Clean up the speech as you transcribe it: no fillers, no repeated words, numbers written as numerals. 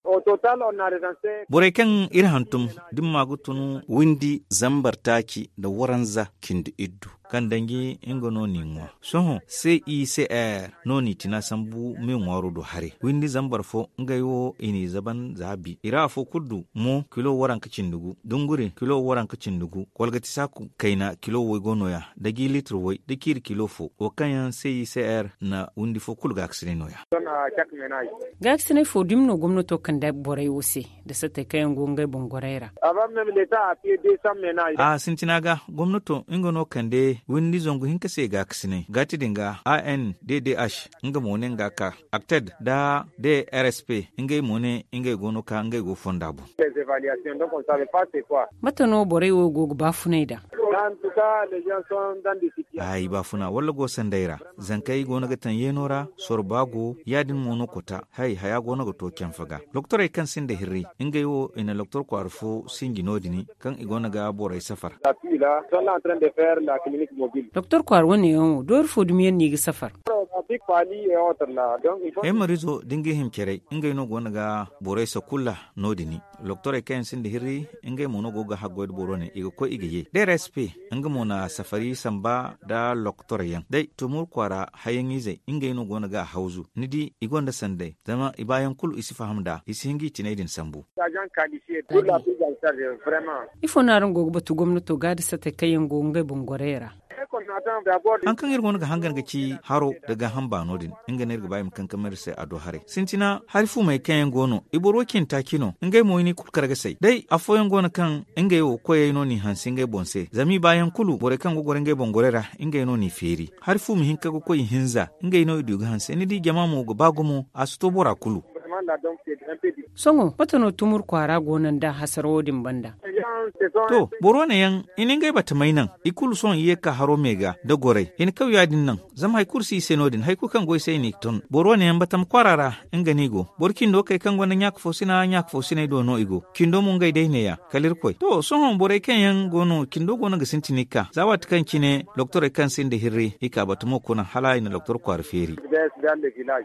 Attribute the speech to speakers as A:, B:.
A: Au total, on a recensé.
B: Borai kan irhantum dimma gutunu windi zambar taki da waranza kindu iddu. Kan dangi ingo no ningwa. Soho CICR no ni tina sambu mi ngwaru do hare. Windi zambar fo ngayo ini zaban zabi. Ira fo kudu mo kilo waran kacindugu. Dunguri kilo waran kacindugu. Kwalgati saku kaina kilo woi gono ya. Dagi litr woi dakir kilo fo. Wakanyan CICR na windi fo kul gaksine no ya.
C: Gaksine fo dimno gomnato kanda borai wose da sata kayan gongai bongorera.
A: Avant même l'État a payé 200 ménages.
B: Sintinaga gomnato ingo no kande windi zongu hinka se gaksine. Gati dinga ANDDH inga mone ngaka acted da DRSP inga mone inga gono ka inga go fondabu.
A: Les évaluations, donc on ne savait pas c'est quoi.
C: Matano borai wo go bafunaida.
A: En tout cas, les gens sont dans des situations.
B: Ai bafuna walla go sandaira zankai go naga tan yenora sorbago yadin mono kota hay haya go naga to kyan faga doctor kan sinde hirri inga yo ina doctor ko arfo singi nodini kan igona ga borai safar
A: Puis là, ils sont là en train de faire la clinique mobile.
C: Docteur Kwarwane yon dor fodumien ni safar.
A: Big Pali et autres là. Donc il faut.
B: Marizo dingi him kere inga no go naga borai sakulla nodini doctor kan sinde hirri inga mono go ga hagod borone igo ko igaye DRSP inga mona safari samba da loktor yan dai tumur kwara hayan yize inga ino gona ga hauzu nidi igonda sande zama ibayan kul isi fahamda isi hingi tinaidin sambu
A: Agent qualifié pour la prise en charge vraiment.
C: Ifo naran go batu gwamnato gadi sata kayan gongai bongorera.
B: An kan irgon ga hangan ga ci haro daga hamba nodin inga ne ga bayim kan kamar sai ado hare sintina harifu mai kayan gono iborokin takino inga mo ni kulkar ga sai dai afoyan gono kan inga yo koyai no ni hansin ga bonse zami bayan kulu bore kan go goren ga bongorera inga no ni feri harifu mi hinka go koyi hinza inga no idu ga hanse ni di jama mo go bagumo asto bora kulu
C: songo patano tumur kwara gonan da hasarodin banda
B: to boro ne yan inin gai bata mai nan ikulu son iye ka haro mega da gore in kau yadin nan zama hay kursi senodin hay ku kan goi sai ni ton boro ne yan batam kwarara in gani go borkin do kai kan gona nyak fosina do no igo kindo mun gai dai ne ya kalir koi to son bore kan yan gono kindo gona ga sintinika zawat kan kine doctor kan sin da hirri ika batamo kuna hala ina doctor kwar feri